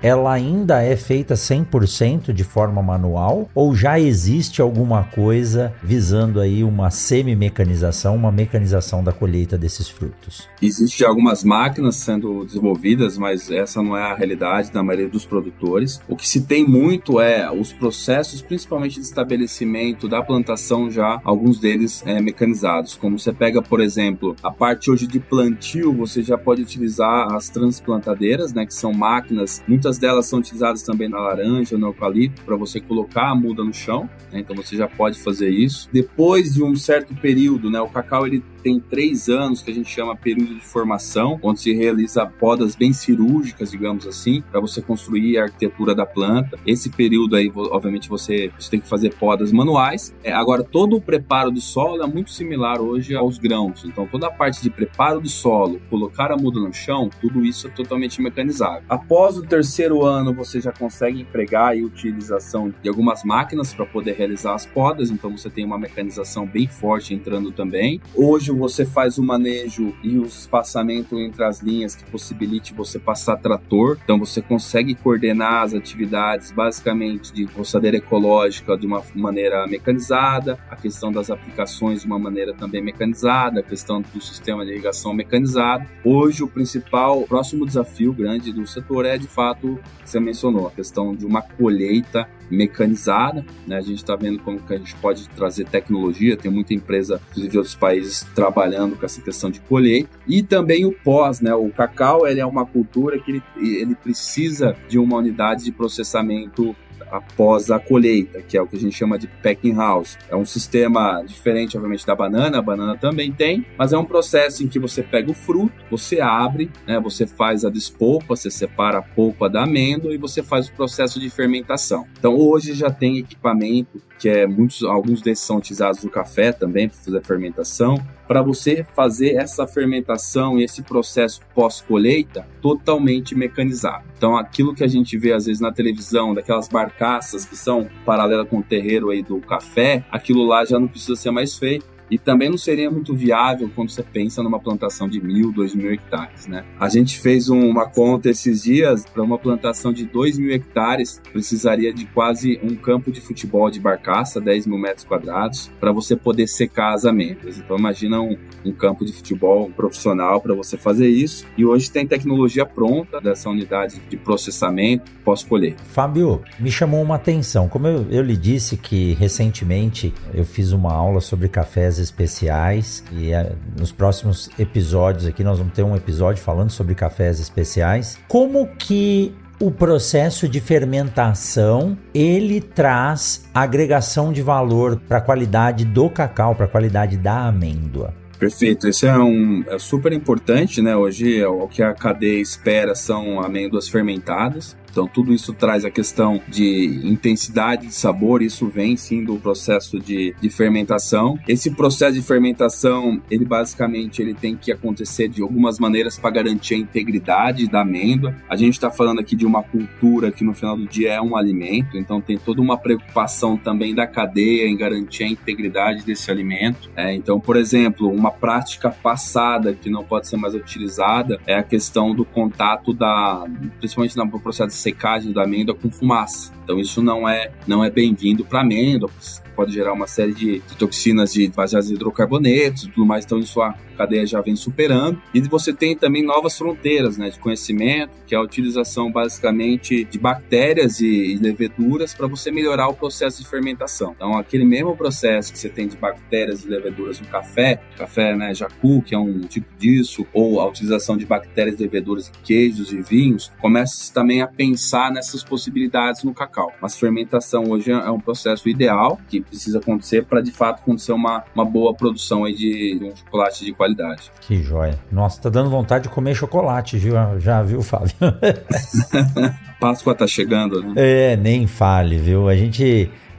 ela ainda é feita cem por cento de forma manual ou já existe alguma coisa visando aí uma semi-mecanização, uma mecanização da colheita desses frutos?
Existem algumas máquinas sendo desenvolvidas, mas essa não é a realidade da maioria dos produtores. O que se tem muito é os processos, principalmente de estabelecimento da plantação, já alguns deles é, mecanizados. Como você pega, por exemplo, a parte hoje de plantio, você já pode utilizar as transplantadeiras, né, que são máquinas, muitas delas são utilizadas também na laranja, no eucalipto, para você colocar a muda no chão, né, então você já pode fazer isso. Depois de um certo período, né, o cacau ele tem três anos, que a gente chama período de formação, onde se realiza podas bem cirúrgicas, digamos assim, para você construir a arquitetura da planta. Esse período aí, obviamente, você, você tem que fazer podas manuais. É, agora, todo o preparo do solo é muito similar hoje aos grãos. Então, toda a parte de preparo do solo, colocar a muda no chão, tudo isso é totalmente mecanizado. Após o terceiro ano, você já consegue empregar a utilização de algumas máquinas para poder realizar as podas. Então, você tem uma mecanização bem forte entrando também. Hoje, você faz o manejo e o espaçamento entre as linhas que possibilite você passar trator. Então, você consegue coordenar as atividades, basicamente, de roçadeira ecológica de uma maneira mecanizada, a questão das aplicações de uma maneira também mecanizada, a questão do sistema de irrigação mecanizado. Hoje, o principal, o próximo desafio grande do setor é, de fato, você mencionou, a questão de uma colheita mecanizada, né? A gente está vendo como que a gente pode trazer tecnologia, tem muita empresa, inclusive de outros países, trabalhando com essa questão de colheita. E também o pós, né? O cacau, ele é uma cultura que ele, ele precisa de uma unidade de processamento após a colheita, que é o que a gente chama de packing house. É um sistema diferente, obviamente, da banana, a banana também tem, mas é um processo em que você pega o fruto, você abre, né, você faz a despolpa, você separa a polpa da amêndoa e você faz o processo de fermentação. Então, hoje já tem equipamento, que é muitos, alguns desses são utilizados no café também, para fazer a fermentação, para você fazer essa fermentação e esse processo pós-colheita totalmente mecanizado. Então, aquilo que a gente vê às vezes na televisão, daquelas barcaças que são paralelas com o terreiro aí do café, aquilo lá já não precisa ser mais feito. E também não seria muito viável quando você pensa numa plantação de mil, dois mil hectares, né? A gente fez um, uma conta esses dias, para uma plantação de dois mil hectares, precisaria de quase um campo de futebol de barcaça, dez mil metros quadrados, para você poder secar as amêndoas. Então imagina um, um campo de futebol profissional para você fazer isso. E hoje tem tecnologia pronta dessa unidade de processamento pós-colheita.
Fábio, me chamou uma atenção. Como eu, eu lhe disse que recentemente eu fiz uma aula sobre cafés especiais e é, nos próximos episódios aqui nós vamos ter um episódio falando sobre cafés especiais. Como que o processo de fermentação ele traz agregação de valor para a qualidade do cacau, para a qualidade da amêndoa?
Perfeito, isso é, um, é super importante, né? Hoje o que a cadeia espera são amêndoas fermentadas. Então, tudo isso traz a questão de intensidade de sabor, isso vem sim do processo de, de fermentação. Esse processo de fermentação, ele basicamente ele tem que acontecer de algumas maneiras para garantir a integridade da amêndoa. A gente está falando aqui de uma cultura que no final do dia é um alimento, então tem toda uma preocupação também da cadeia em garantir a integridade desse alimento. É, então, por exemplo, uma prática passada que não pode ser mais utilizada é a questão do contato da, principalmente no processo de secagem da amêndoa com fumaça. Então isso não é, não é bem-vindo para a amêndoa, pode gerar uma série de, de toxinas de baseadas em hidrocarbonetos e tudo mais, então isso a cadeia já vem superando. E você tem também novas fronteiras, né, de conhecimento, que é a utilização basicamente de bactérias e, e leveduras para você melhorar o processo de fermentação. Então aquele mesmo processo que você tem de bactérias e leveduras no café, café, né, jacu, que é um tipo disso, ou a utilização de bactérias e leveduras em queijos e vinhos, começa também a pensar nessas possibilidades no cacau. Mas fermentação hoje é um processo ideal que precisa acontecer para de fato acontecer uma, uma boa produção aí de, de um chocolate de qualidade.
Que joia. Nossa, tá dando vontade de comer chocolate, viu? Já viu, Fábio?
Páscoa tá chegando, né?
É, nem fale, viu? A gente...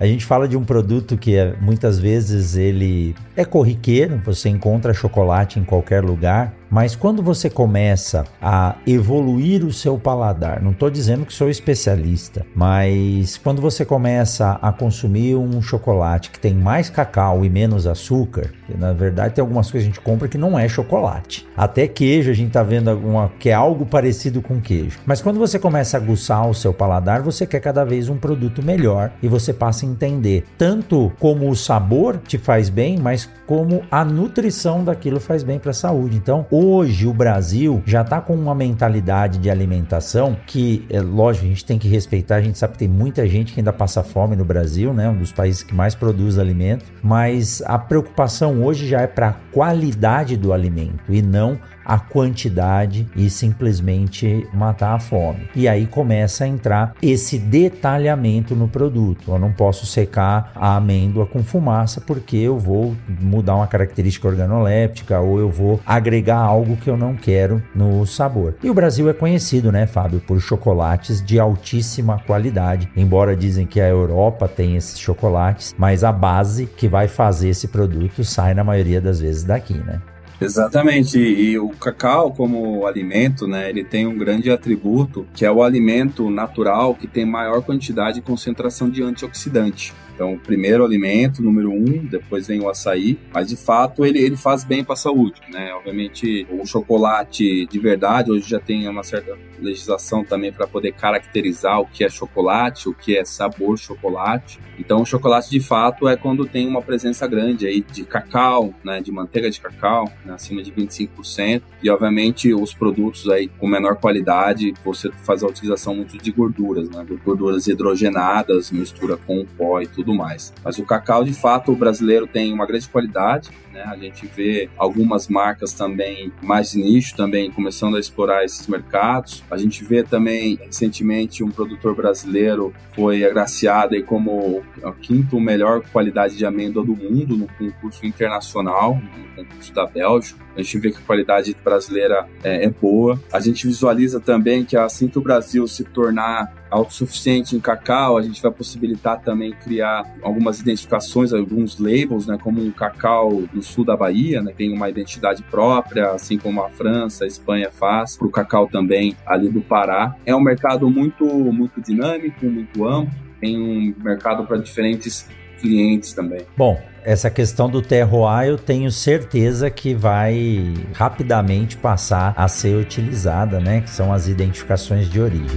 A gente fala de um produto que é, muitas vezes ele é corriqueiro, você encontra chocolate em qualquer lugar, mas quando você começa a evoluir o seu paladar, não estou dizendo que sou especialista, mas quando você começa a consumir um chocolate que tem mais cacau e menos açúcar, que na verdade tem algumas coisas que a gente compra que não é chocolate. Até queijo a gente está vendo alguma, que é algo parecido com queijo. Mas quando você começa a aguçar o seu paladar, você quer cada vez um produto melhor e você passa a entender tanto como o sabor te faz bem, mas como a nutrição daquilo faz bem para a saúde. Então, hoje o Brasil já está com uma mentalidade de alimentação que, é lógico, a gente tem que respeitar. A gente sabe que tem muita gente que ainda passa fome no Brasil, né? Um dos países que mais produz alimento, mas a preocupação hoje já é para a qualidade do alimento e não a quantidade e simplesmente matar a fome. E aí começa a entrar esse detalhamento no produto. Eu não posso secar a amêndoa com fumaça porque eu vou mudar uma característica organoléptica ou eu vou agregar algo que eu não quero no sabor. E o Brasil é conhecido, né, Fábio, por chocolates de altíssima qualidade. Embora dizem que a Europa tem esses chocolates, mas a base que vai fazer esse produto sai na maioria das vezes daqui, né?
Exatamente, e o cacau como alimento, né, ele tem um grande atributo que é o alimento natural que tem maior quantidade e concentração de antioxidante. Então, primeiro alimento, número um, depois vem o açaí, mas de fato ele, ele faz bem para a saúde, né? Obviamente o chocolate de verdade, hoje já tem uma certa legislação também para poder caracterizar o que é chocolate, o que é sabor chocolate. Então o chocolate de fato é quando tem uma presença grande aí de cacau, né, de manteiga de cacau, né, acima de vinte e cinco por cento, e obviamente os produtos aí com menor qualidade, você faz a utilização muito de gorduras, né, gorduras hidrogenadas, mistura com pó e tudo mais. Mas o cacau, de fato, o brasileiro tem uma grande qualidade, né? A gente vê algumas marcas também mais de nicho também começando a explorar esses mercados. A gente vê também, recentemente, um produtor brasileiro foi agraciado aí como a quinta melhor qualidade de amêndoa do mundo no concurso internacional, no concurso da Bélgica. A gente vê que a qualidade brasileira é, é boa. A gente visualiza também que assim que o Brasil se tornar autossuficiente em cacau, a gente vai possibilitar também criar algumas identificações, alguns labels, né, como o cacau do sul da Bahia, né, tem uma identidade própria, assim como a França, a Espanha faz, para o cacau também ali do Pará. É um mercado muito, muito dinâmico, muito amplo, tem um mercado para diferentes clientes também.
Bom, essa questão do terroir eu tenho certeza que vai rapidamente passar a ser utilizada, né, que são as identificações de origem.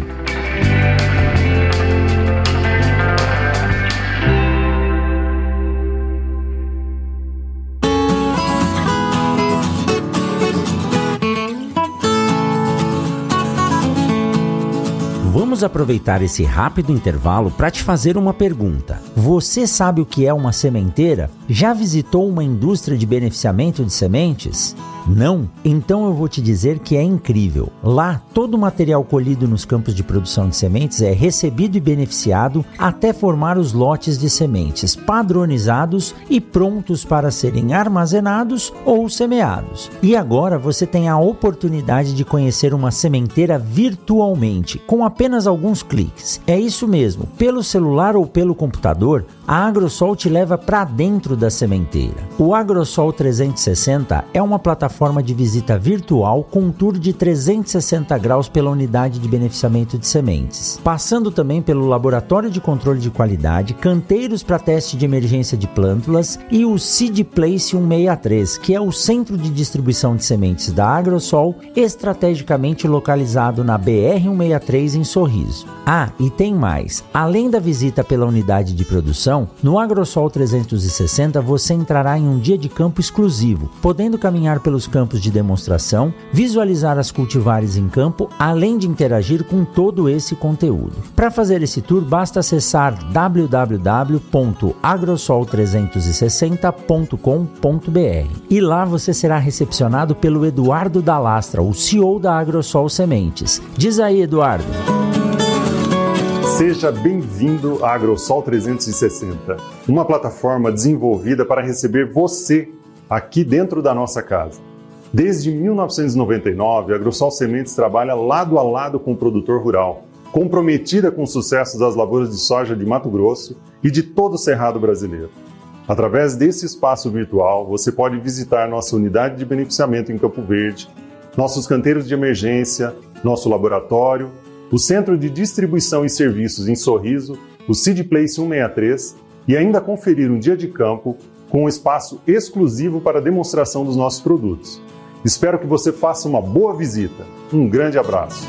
Vamos aproveitar esse rápido intervalo para te fazer uma pergunta. Você sabe o que é uma sementeira? Já visitou uma indústria de beneficiamento de sementes? Não? Então eu vou te dizer que é incrível. Lá, todo o material colhido nos campos de produção de sementes é recebido e beneficiado até formar os lotes de sementes padronizados e prontos para serem armazenados ou semeados. E agora você tem a oportunidade de conhecer uma sementeira virtualmente, com apenas alguns cliques. É isso mesmo, pelo celular ou pelo computador, a Agrosol te leva para dentro da sementeira. O Agrosol trezentos e sessenta é uma plataforma de visita virtual com um tour de trezentos e sessenta graus pela unidade de beneficiamento de sementes, passando também pelo laboratório de controle de qualidade, canteiros para teste de emergência de plântulas e o Seed Place cento e sessenta e três, que é o centro de distribuição de sementes da Agrosol, estrategicamente localizado na B R cento e sessenta e três em Sorriso. Ah, e tem mais. Além da visita pela unidade de produção, no Agrosol trezentos e sessenta você entrará em um dia de campo exclusivo, podendo caminhar pelos campos de demonstração, visualizar as cultivares em campo, além de interagir com todo esse conteúdo. Para fazer esse tour, basta acessar w w w ponto agrosol trezentos e sessenta ponto com ponto b r e lá você será recepcionado pelo Eduardo Dalastra, o C E O da Agrosol Sementes. Diz aí, Eduardo.
Seja bem-vindo à Agrosol trezentos e sessenta, uma plataforma desenvolvida para receber você aqui dentro da nossa casa. Desde mil novecentos e noventa e nove, a Agrosol Sementes trabalha lado a lado com o produtor rural, comprometida com o sucesso das lavouras de soja de Mato Grosso e de todo o Cerrado brasileiro. Através desse espaço virtual, você pode visitar nossa unidade de beneficiamento em Campo Verde, nossos canteiros de emergência, nosso laboratório, o Centro de Distribuição e Serviços em Sorriso, o Seed Place cento e sessenta e três e ainda conferir um dia de campo com um espaço exclusivo para demonstração dos nossos produtos. Espero que você faça uma boa visita. Um grande abraço.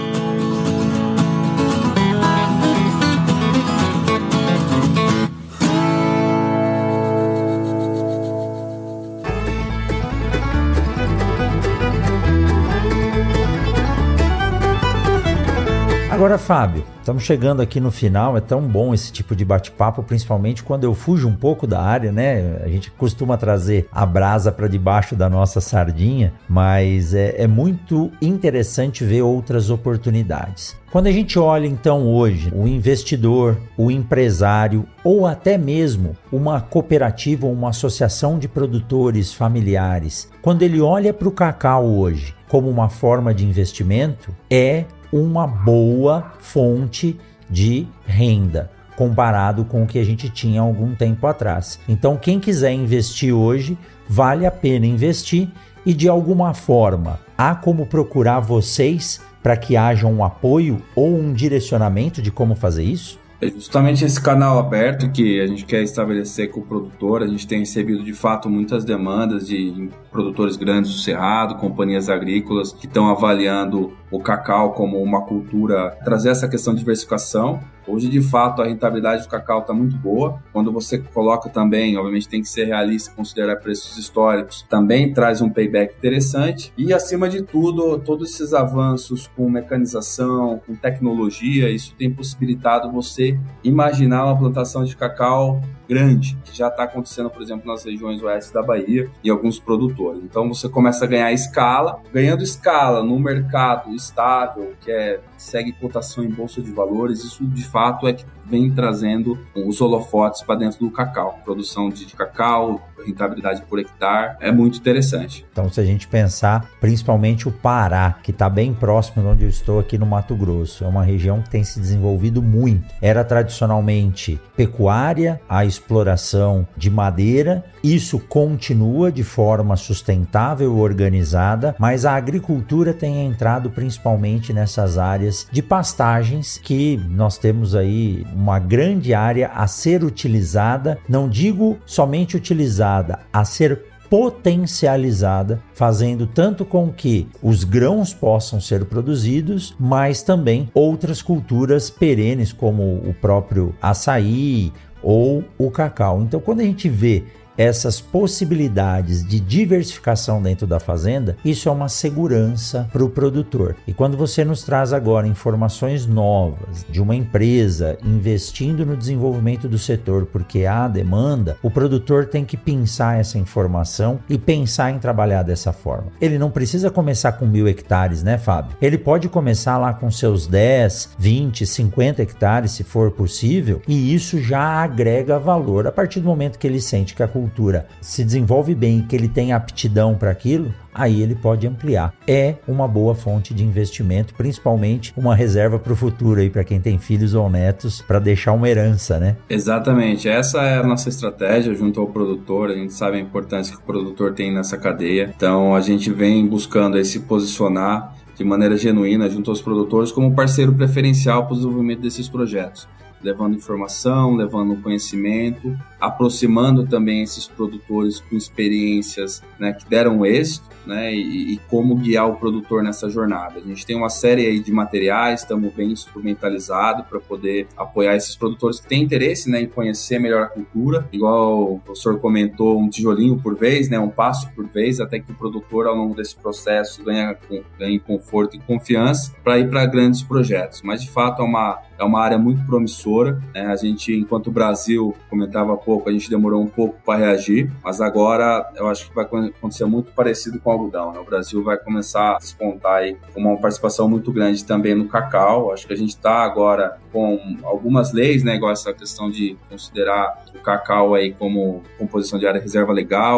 Agora, Fábio, estamos chegando aqui no final, é tão bom esse tipo de bate-papo, principalmente quando eu fujo um pouco da área, né? A gente costuma trazer a brasa para debaixo da nossa sardinha, mas é, é muito interessante ver outras oportunidades. Quando a gente olha então hoje o investidor, o empresário ou até mesmo uma cooperativa ou uma associação de produtores familiares, quando ele olha para o cacau hoje como uma forma de investimento, é uma boa fonte de renda comparado com o que a gente tinha há algum tempo atrás. Então, quem quiser investir hoje, vale a pena investir e de alguma forma há como procurar vocês para que haja um apoio ou um direcionamento de como fazer isso?
É justamente esse canal aberto que a gente quer estabelecer com o produtor. A gente tem recebido de fato muitas demandas de produtores grandes do Cerrado, companhias agrícolas que estão avaliando o cacau como uma cultura, trazer essa questão de diversificação. Hoje, de fato, a rentabilidade do cacau está muito boa. Quando você coloca também, obviamente tem que ser realista e considerar preços históricos, também traz um payback interessante. E, acima de tudo, todos esses avanços com mecanização, com tecnologia, isso tem possibilitado você imaginar uma plantação de cacau grande, que já está acontecendo, por exemplo, nas regiões oeste da Bahia e alguns produtores. Então, você começa a ganhar escala. Ganhando escala no mercado estável, que é, segue cotação em bolsa de valores, isso de fato é que vem trazendo os holofotes para dentro do cacau. Produção de, de cacau, rentabilidade por hectare, é muito interessante.
Então, se a gente pensar, principalmente o Pará, que está bem próximo de onde eu estou aqui no Mato Grosso, é uma região que tem se desenvolvido muito. Era tradicionalmente pecuária, a exploração de madeira, isso continua de forma sustentável e organizada, mas a agricultura tem entrado principalmente nessas áreas de pastagens que nós temos aí uma grande área a ser utilizada, não digo somente utilizada, a ser potencializada, fazendo tanto com que os grãos possam ser produzidos, mas também outras culturas perenes, como o próprio açaí ou o cacau. Então, quando a gente vê essas possibilidades de diversificação dentro da fazenda, isso é uma segurança para o produtor. E quando você nos traz agora informações novas de uma empresa investindo no desenvolvimento do setor porque há demanda, o produtor tem que pensar essa informação e pensar em trabalhar dessa forma. Ele não precisa começar com mil hectares, né, Fábio? Ele pode começar lá com seus dez, vinte, cinquenta hectares, se for possível, e isso já agrega valor a partir do momento que ele sente que a cultura se desenvolve bem e que ele tem aptidão para aquilo, aí ele pode ampliar. É uma boa fonte de investimento, principalmente uma reserva para o futuro aí para quem tem filhos ou netos, para deixar uma herança, né?
Exatamente, essa é a nossa estratégia junto ao produtor. A gente sabe a importância que o produtor tem nessa cadeia, então a gente vem buscando aí se posicionar de maneira genuína junto aos produtores como parceiro preferencial para o desenvolvimento desses projetos, levando informação, levando conhecimento, aproximando também esses produtores com experiências, né, que deram êxito, né, e, e como guiar o produtor nessa jornada. A gente tem uma série aí de materiais, estamos bem instrumentalizados para poder apoiar esses produtores que têm interesse, né, em conhecer melhor a cultura, igual o professor comentou, um tijolinho por vez, né, um passo por vez, até que o produtor ao longo desse processo ganha, ganhe conforto e confiança para ir para grandes projetos. Mas de fato é uma, é uma área muito promissora, né? A gente, enquanto o Brasil, comentava há pouco, a gente demorou um pouco para reagir, mas agora eu acho que vai acontecer muito parecido com o algodão, né? O Brasil vai começar a despontar aí com uma participação muito grande também no cacau. Acho que a gente está agora com algumas leis, né, igual essa questão de considerar o cacau aí como composição de área reserva legal,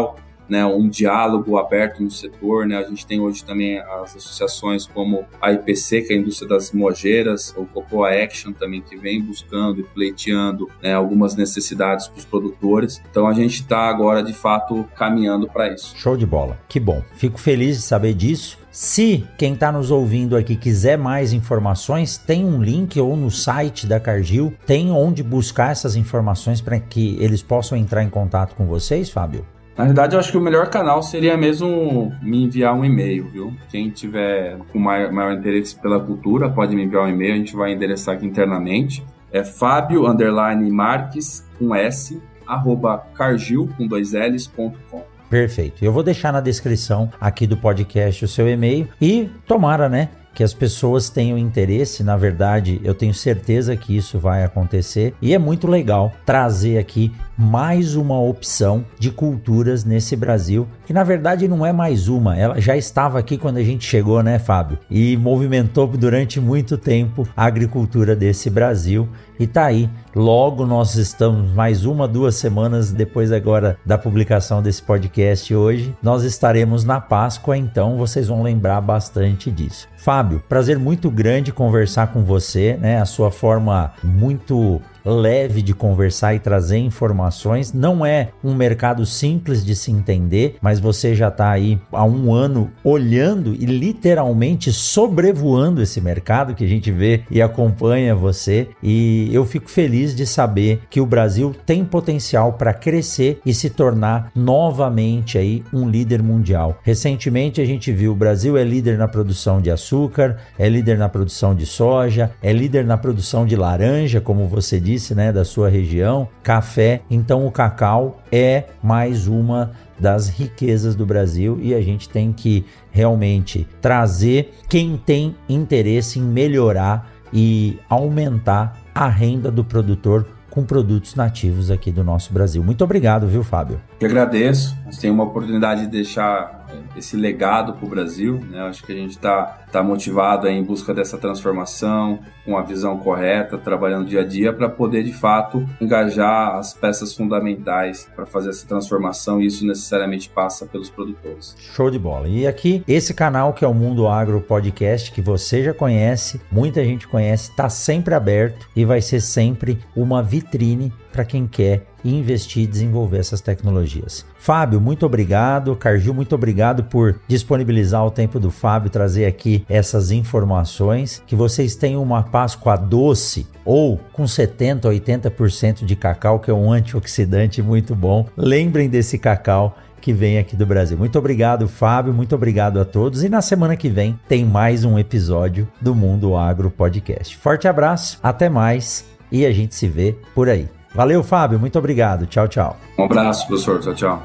né, um diálogo aberto no setor, né? A gente tem hoje também as associações como a I P C, que é a indústria das mogeiras, o Cocoa Action também, que vem buscando e pleiteando, né, algumas necessidades para os produtores. Então a gente está agora, de fato, caminhando para isso.
Show de bola, que bom. Fico feliz de saber disso. Se quem está nos ouvindo aqui quiser mais informações, tem um link ou no site da Cargill, tem onde buscar essas informações para que eles possam entrar em contato com vocês, Fábio?
Na verdade, eu acho que o melhor canal seria mesmo me enviar um e-mail, viu? Quem tiver com maior, maior interesse pela cultura, pode me enviar um e-mail, a gente vai endereçar aqui internamente. É Fábio, underline, Marques, com S, arroba cargill, com dois L's, ponto com.
Perfeito. Eu vou deixar na descrição aqui do podcast o seu e-mail e tomara, né, que as pessoas tenham interesse. Na verdade, eu tenho certeza que isso vai acontecer e é muito legal trazer aqui mais uma opção de culturas nesse Brasil, que na verdade não é mais uma, ela já estava aqui quando a gente chegou, né, Fábio? E movimentou durante muito tempo a agricultura desse Brasil e tá aí. Logo nós estamos mais uma, duas semanas depois agora da publicação desse podcast hoje, nós estaremos na Páscoa, então vocês vão lembrar bastante disso. Fábio, prazer muito grande conversar com você, né? A sua forma muito leve de conversar e trazer informações. Não é um mercado simples de se entender, mas você já está aí há um ano olhando e literalmente sobrevoando esse mercado que a gente vê e acompanha você, e eu fico feliz de saber que o Brasil tem potencial para crescer e se tornar novamente aí um líder mundial. Recentemente a gente viu o Brasil é líder na produção de açúcar, é líder na produção de soja, é líder na produção de laranja, como você disse, né, da sua região, café. Então o cacau é mais uma das riquezas do Brasil e a gente tem que realmente trazer quem tem interesse em melhorar e aumentar a renda do produtor com produtos nativos aqui do nosso Brasil. Muito obrigado, viu, Fábio?
Eu agradeço. A gente tem uma oportunidade de deixar esse legado para o Brasil, né? Acho que a gente está tá motivado aí em busca dessa transformação, com a visão correta, trabalhando dia a dia para poder, de fato, engajar as peças fundamentais para fazer essa transformação, e isso necessariamente passa pelos produtores.
Show de bola. E aqui, esse canal que é o Mundo Agro Podcast, que você já conhece, muita gente conhece, está sempre aberto e vai ser sempre uma vitrine para quem quer investir e desenvolver essas tecnologias. Fábio, muito obrigado. Cargill, muito obrigado por disponibilizar o tempo do Fábio, trazer aqui essas informações. Que vocês tenham uma Páscoa doce ou com setenta por cento, oitenta por cento de cacau, que é um antioxidante muito bom. Lembrem desse cacau que vem aqui do Brasil. Muito obrigado, Fábio. Muito obrigado a todos. E na semana que vem tem mais um episódio do Mundo Agro Podcast. Forte abraço, até mais e a gente se vê por aí. Valeu, Fábio. Muito obrigado. Tchau, tchau.
Um abraço, professor. Tchau, tchau.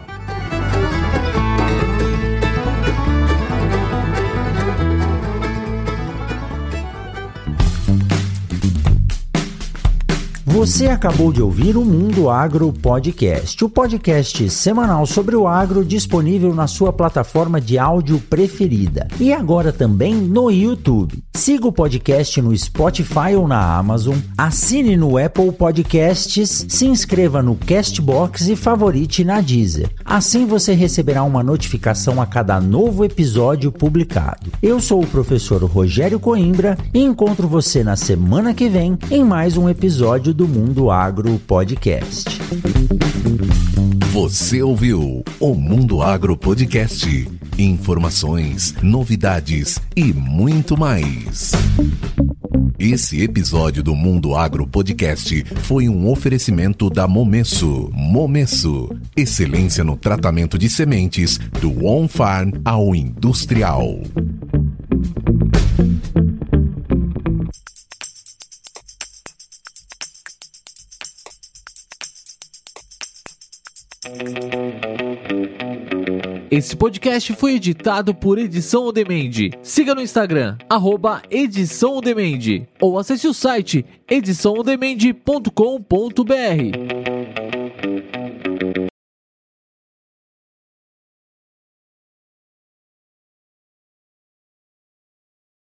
Você acabou de ouvir o Mundo Agro Podcast, o podcast semanal sobre o agro disponível na sua plataforma de áudio preferida e agora também no YouTube. Siga o podcast no Spotify ou na Amazon, assine no Apple Podcasts, se inscreva no Castbox e favorite na Deezer. Assim você receberá uma notificação a cada novo episódio publicado. Eu sou o professor Rogério Coimbra e encontro você na semana que vem em mais um episódio do Mundo Agro Podcast.
Você ouviu o Mundo Agro Podcast. Informações, novidades e muito mais. Esse episódio do Mundo Agro Podcast foi um oferecimento da Momesso. Momesso, excelência no tratamento de sementes do on-farm ao industrial.
Esse podcast foi editado por Edição On Demand. Siga no Instagram, arroba Edição On Demand, ou acesse o site edição on demand ponto com ponto b r.